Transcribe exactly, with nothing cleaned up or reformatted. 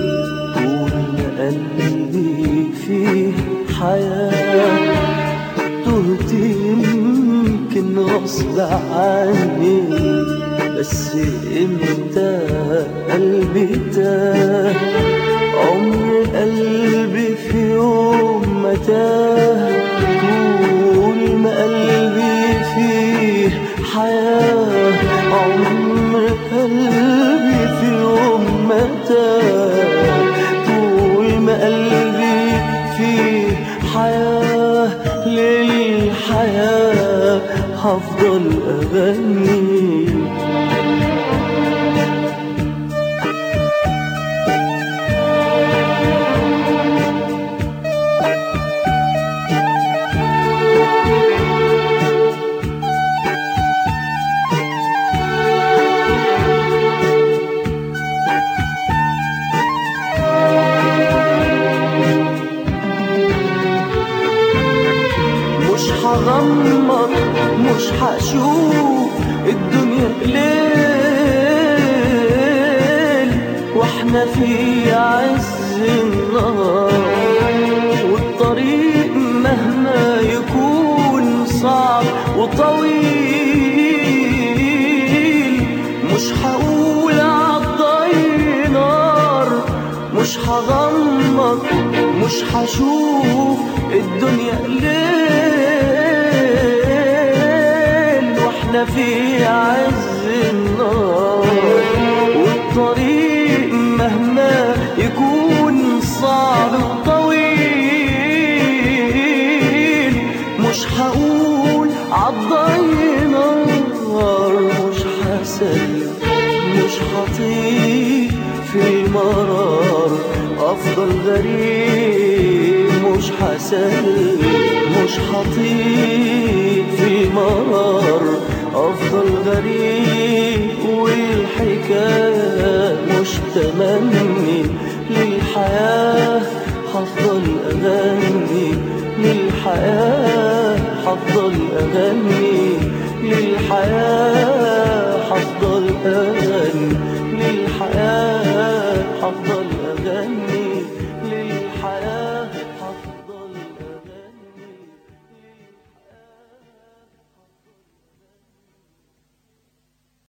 طول ما قلبي فيه حياة تهت يمكن غصب عني، بس امتى قلبي تاه؟ عمر قلبي في يوم ما تاه. طول ما قلبي فيه حياة عمر قلبي في يوم ما تاه. طول ما قلبي فيه حياة للحياة هفضل أغني. مش هغمض مش هشوف الدنيا ليل واحنا في عز النهار، والطريق مهما يكون صعب وطويل مش هقول عالضي نار. مش هغمض مش هشوف الدنيا ليل واحنا في عز النار، والطريق مهما يكون صعب وطويل مش هقول عالضي نار. مش هسلم مش هطير في المرار افضل غريب. مش هسلم مش هطير في المرار افضل غريب. والحكاية مش تمني للحياة هفضل اغني. للحياة هفضل اغني. للحياة هفضل اغني. للحياة هفضل اغني.